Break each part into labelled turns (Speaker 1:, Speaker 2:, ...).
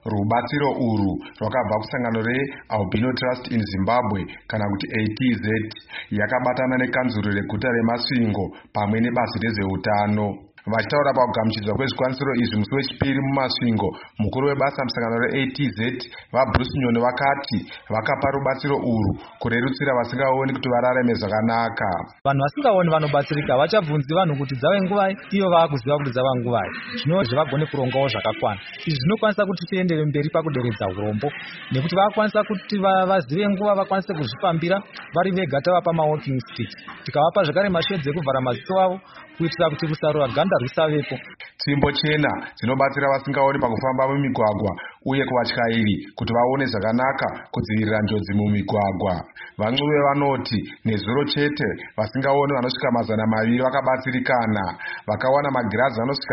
Speaker 1: Rubatsiro urwu rwakabva kusangano reAlbino Trust in Zimbabwe kana kuti ATZ yakabatana nekanzuro reguta reMasvingo pamwe nebazi rezveutano. Vachitaura pakugamuchidzwa kwezvikwanisiro izvi musi wechipiri muMasvingo, mukuru webasa musangano reATZ vaBruce Nyoni vakati vakapa rubatsiro urwu kurerutsira vasingaoni kuti vararame zvakanaka.
Speaker 2: Vanhu vasingaoni vanobatsirika vachabvunzi vanhu kuti dzave nguvai, iyo vakuziva kuti dzava nguvai, zvinova vagone kurongawo zvakakwana. Izvi zvinokwanisa kuti tiendere mberi pakuderedza urombo, nekuti vakwanisa kuti vazive nguva vakwanise kuzvifambira vari vega tava pama-walking stick. Tikavapa zvakare mashedzi ekuvhara maziso avo kuitira kuti rusarura ganda risavepo.
Speaker 1: Tsvimbo chena dzinobatsira vasingaoni pakufamba mumigwagwa uye kuvatyairi kuti vaone zvakanaka kudzivirira njodzi mumigwagwa. Vancuve vanoti nezuro chete vasingaoni vanosvika 200 vakabatsirikana. Vakawana magirazi anosvika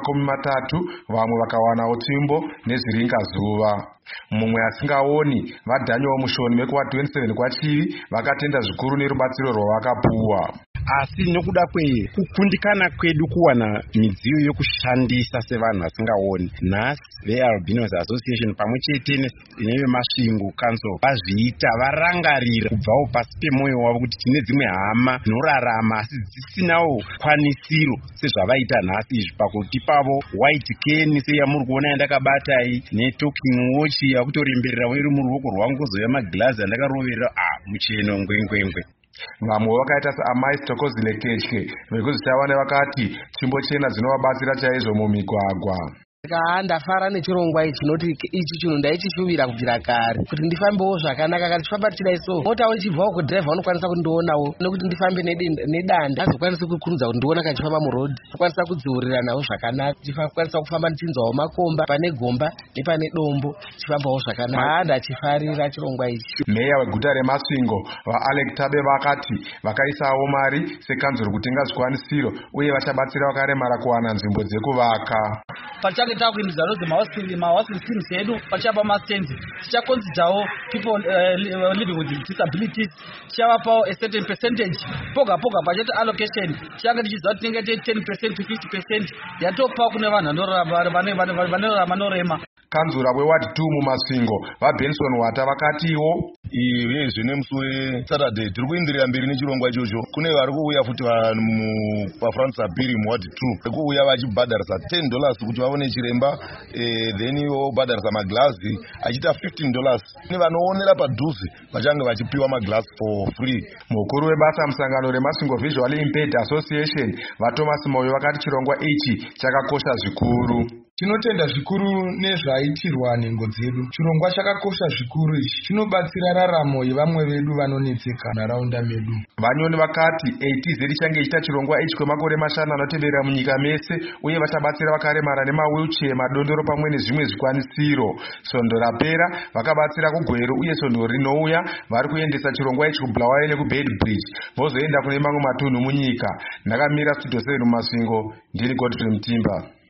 Speaker 1: 130, vamwe vakawanawo tsvimbo nezviringazuva. Mumwe asingaoni vaDaniel Mushoni wekuwa 27 kwaChivi vakatenda zvikuru nerubatsiro rwavakapuwa.
Speaker 3: Asi nokuda kwekukundikana kwedu kuwana midziyo yokushandisa sevanhu vasingaoni, nhasi veAlbinos Association pamwe chete neveMasvingo Council vazviita varangarira kubvawo pasi pemwoyo wavo kuti tine dzimwe hama dzinorarama asi dzisinawo kwanisiro sezvavaita nhasi izvi pakuti pavo white cane seyamuri kuona yandakabatai netalking watch yakutoremberera iri muruoko rwangu kuzouya magirazi andakaroverera mucheno ngwengwengwe.
Speaker 1: Vamwe vakaita saamai Stokozile Ketye vekuzitawane vakati tsvimbo chena dzinovabatsira chaizvo mumigwagwa.
Speaker 4: Ndafara nechirongwa ichi noti ichi chinhu ndaichishuvira kubvira kare kuti ndifambewo zvakanaka. Kana tichifamba tichidai so motawo ichibvawo kudhiraivha vanokwanisa kundionawo nokuti ndifambe nedanda azokwanisa kukurudza kuti ndiona kana ndichifamba murodhi ndokwanisa kudziurira nawo zvakanaka. Ndikwanisa kufamba ndichinzwawo makomba pane gomba nepane dombo tichifambawo zvakanaka. Ndachifarira chirongwa ichi.
Speaker 1: Meya weguta reMasvingo vaAlec Tabe vakati vakaisawo mari sekanzuro kutenga zvikwanisiro uye vachabatsira vakaremara kuwana nzvimbo dzekuvaka.
Speaker 2: Pachange takuindidza ma-housing schemes edu pachapa mastenzi tichakonsidzawo people living with disabilities, tichavapawo a certain percentage poga budget allocation. Tichange tichiziva kuti tinenge 10% to 50% yatopa kune vanhu vanorarama norema.
Speaker 1: Kanzura weward 2 muMasvingo vaBenson Wata vakatiwo
Speaker 5: zvine musi weSaturday tiri kuenderera mberi nechirongwa ichocho. Kune vari kuuya futi vanhu paFrance Apiri muward 2 varikuuya vachibhadharisa $10 kuti vaone chiremba, then vobhadharisa maglazi achiita $15. Vanoonera padhuze vachange vachipiwa maglazi for free.
Speaker 1: Mukuru webasa musangano reMasvingo Visually Impaired Association vaThomas Moyo vakati chirongwa ichi chakakosha zvikuru.
Speaker 6: Tinotenda zvikuru nezvaitirwa nhengo dzedu. Chirongwa chakakosha zvikuru ichi chinobatsira raramo yevamwe vedu vanonetseka nharaunda medu.
Speaker 1: Vanyoni vakati ATZ ichange ichita chirongwa ichi kwemakore 5 anoteverera munyika mese uye vachabatsira vakaremara nemawheelchair, madondoro pamwe nezvimwe zvikwanisiro. Svondo rapera vakabatsira kuGweru uye svondo rinouya vari kuendesa chirongwa ichi kuBulawayo nekuBedbridge vozoenda kune mamwe matunhu munyika. Ndakamira Studio 7 muMasvingo, ndiri Godfrey Mutimba.